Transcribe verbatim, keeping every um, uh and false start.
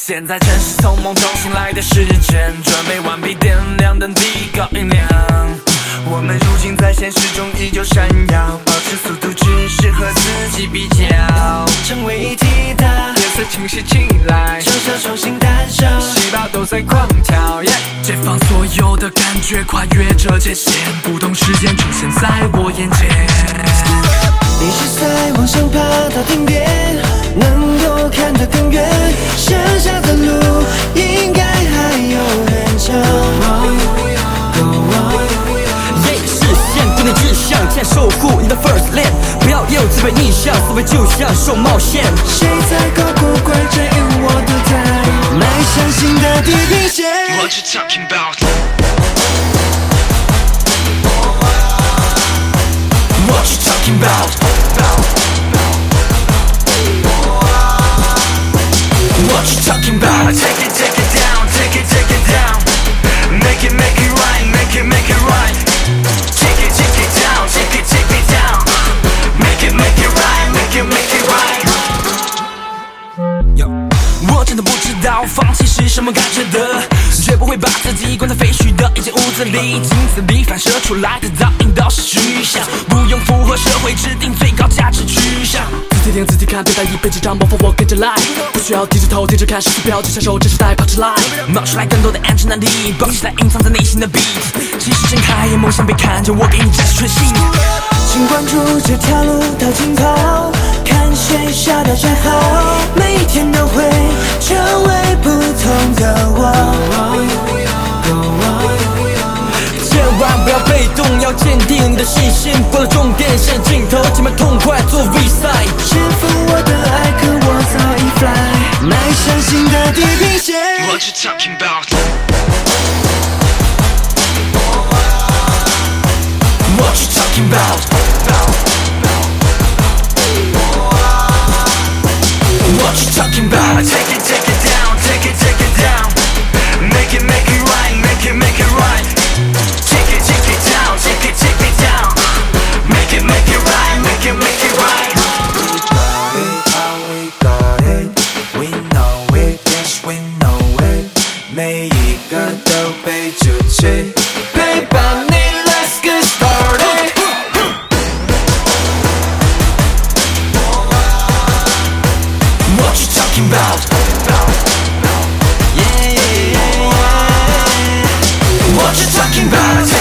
现在正是从梦中醒来的时间，准备完毕点亮灯，提高音量。我们如今在现实中依旧闪耀，保持速度，只是和自己比较，成为一体的颜色清晰起来，就像重新诞生，细胞都在狂跳。Yeah! 解放所有的感觉，跨越这界限，不同时间出现在我眼前。 你是在往上爬到顶点，能够看得更远，剩下的路应该还有很长。 Yeah, 视线对你指向，先守护你的 first land， 不要有自卑逆向，思维就像受冒险。 谁在高不怪这因我都在迈向新的地平线。 What you talking about? What you talking about? What you talking about? Take it, take it down, take it, take it down. Make it, make it right, make it, make it right. Take it, take it down, take it, take it down. Make it, make it right, make it, make it right. 我真的不知道放弃是什么感觉的，绝不会把自己关在废墟的一间屋子里，镜子里反射出来的倒影都是虚像，不用符合社会制定最高价值取向。自己听自己看，对待一辈子张模仿我跟着来，不需要低着头低着看，时时标记享受这时代跑出来，冒出来更多的安全能力，绑起来隐藏在内心的 beat， 其实睁开眼，梦想被看着，我给你支持全心。 请关注这条路到尽头，看谁笑到最后，每一天都会成为不同的我。 千万不要被动，要坚定你的信心。过了终点线尽头，尽管痛快做 V-side。 征服我的爱，可我早已 fly， 迈向新的地平线。 What you talking about? What you talking about? What you talking about? Take it, take it down, take it, take it down. Make it, make it right, make it, make it right. Take it, take it down, take it, take it down. Make it, make it right, make it, make it right. We got it, we know it, yes we know it. 每一个都被主持，陪伴你 ，Let's get started. What you talking about? Yeah, yeah, yeah, yeah. What you talking about?